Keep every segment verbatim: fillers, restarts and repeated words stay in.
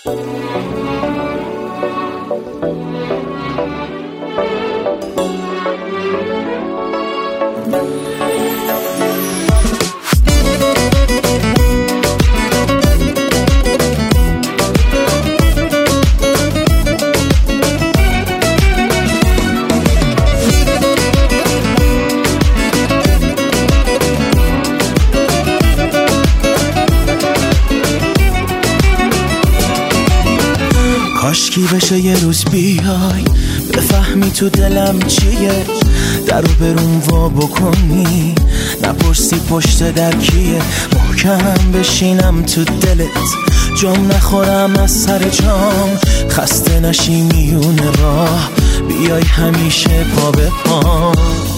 کاشکی بشه یه روز بیای بفهمی تو دلم چیه، درو بروم وا بکنی نپرسی پشت در کیه، محکم بشینم تو دلت جام نخورم از سر جام، خسته نشی میون راه بیای همیشه پا به پا.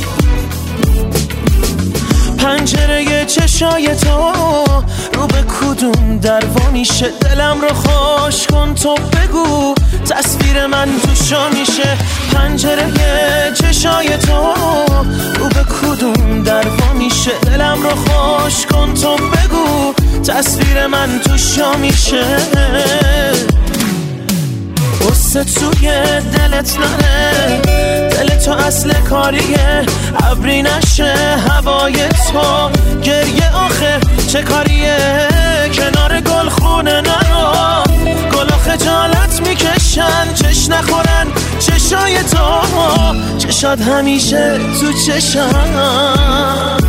پنجره چشای تو رو به کدوم دروا میشه، دلم رو خوش کن تو بگو تصویر من توشا میشه. پنجره چشای تو رو به کدوم دروا میشه، دلم رو خوش کن تو بگو تصویر من توشا میشه. غصه توی دلت نره، دل تو اصل کاریه، ابری نشه هوای تو، گریه آخه چه کاریه، کنار گل خونه نرو، گلا خجالت میکشن چش نخورن چشای تو، چشات همیشه تو چشم.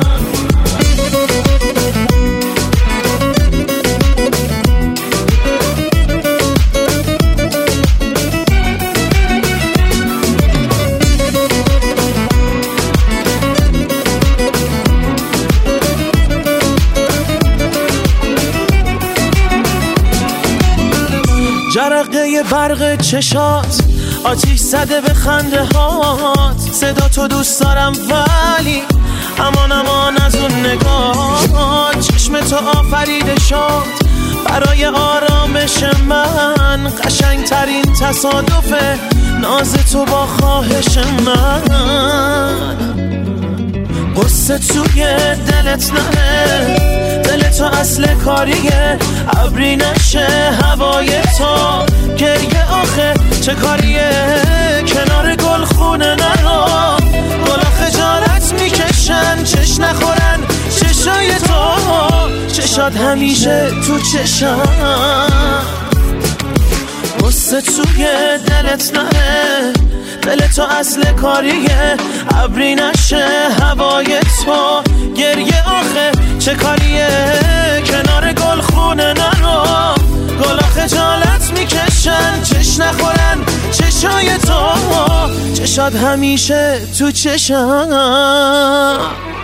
جرقه برق چشات آتیش زده به خنده هات، صدا تو دوست دارم ولی امان امان از اون نگاه، چشم تو آفریده شد برای آرامش من، قشنگ ترین تصادفه ناز تو با خواهش من. غصه توی دلت نره، دل تو اصل کاریه، ابری نشه هوای تو، گریه آخه چه کاریه، کنار گل خونه نرو، گلا خجالت میکشن چش نخورن چشای تو، چشات همیشه تو چشم. غصه توی دلت نره، دل تو اصل کاریه، ابری نشه هوای تو، گریه آخه چه کاریه، کنار گل خونه نرو، گلا خجالت میکشن چش نخورن چشای تو، چشات همیشه تو چشم.